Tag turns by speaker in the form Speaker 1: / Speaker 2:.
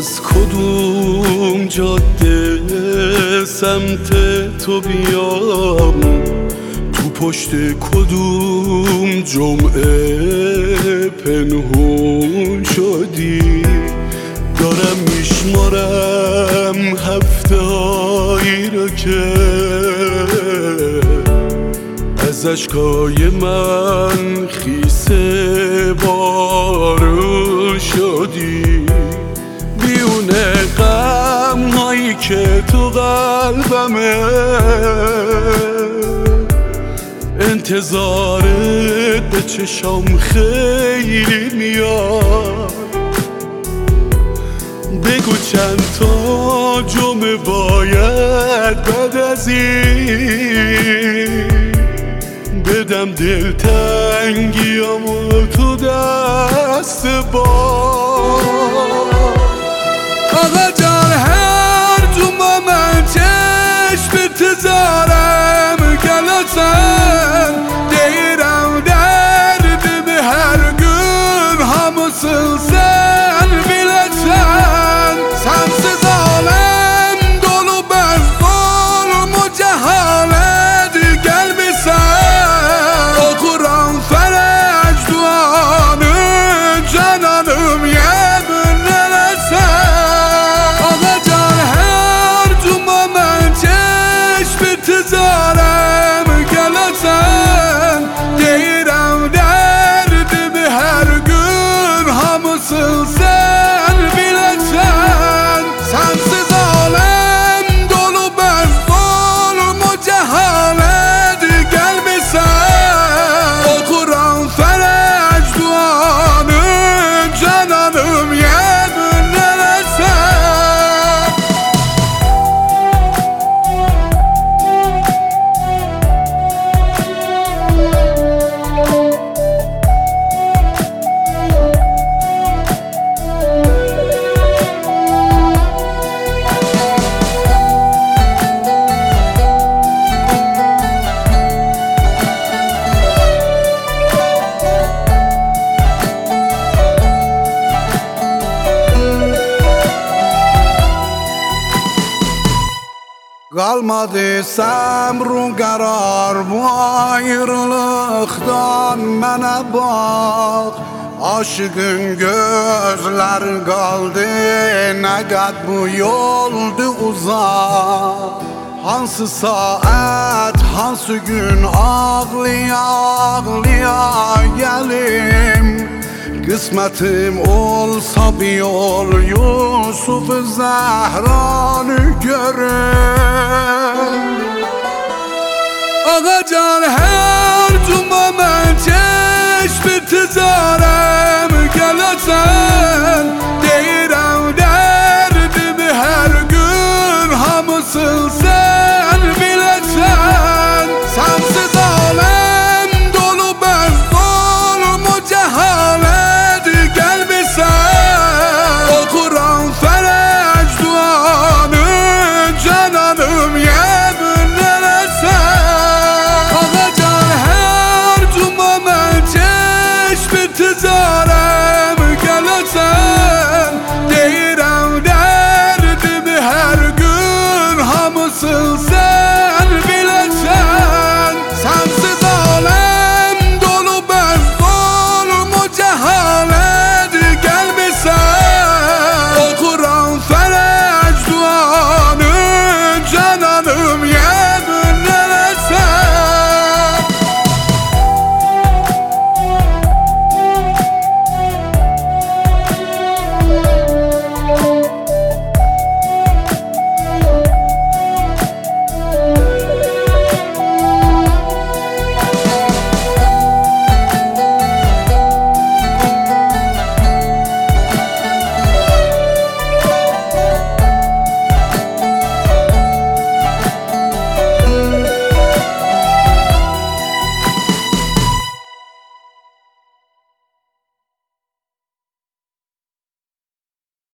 Speaker 1: از کدوم جاده سمت تو بیام، تو پشت کدوم جمعه پنهون شدی. دارم میشمارم هفته هایی را که از اشکای من خیسه بارون شدی. بیونه غم هایی که تو قلبمه، انتظارت به چشام خیلی میاد. بگو چند تا جمعه باید بعد از این بدم دلتنگیامو تو دست با. آقا جان هر جمعه من چشمت زارم گلاتن، دیرم درد به هر گل هموسن sen bileceksin. Sensiz alem dolu ben zulm o cehalet gelmişsen. Okuram felek duanı cananım yemin elesen. Ağacan her cuma ben çeşmeti zarem gelesen, deyirem derdimi her gün hamısın sen bileceksin. Sensiz alem dolu ben zulm o cehalet gelmişsen. Okuram felek duanı cananım yemin elesen. Kalmadı sabrım karar bu ayrılıktan, bana bak. Aşığın gözler kaldı, ne kadar bu yoldu uzak. Hansı saat, hansı gün ağlıya ağlıya gelim. Kısmetim olsa bir yol Yusuf-u Zehra'nı görüm. Ağacan her cuma ben çeşmeti zar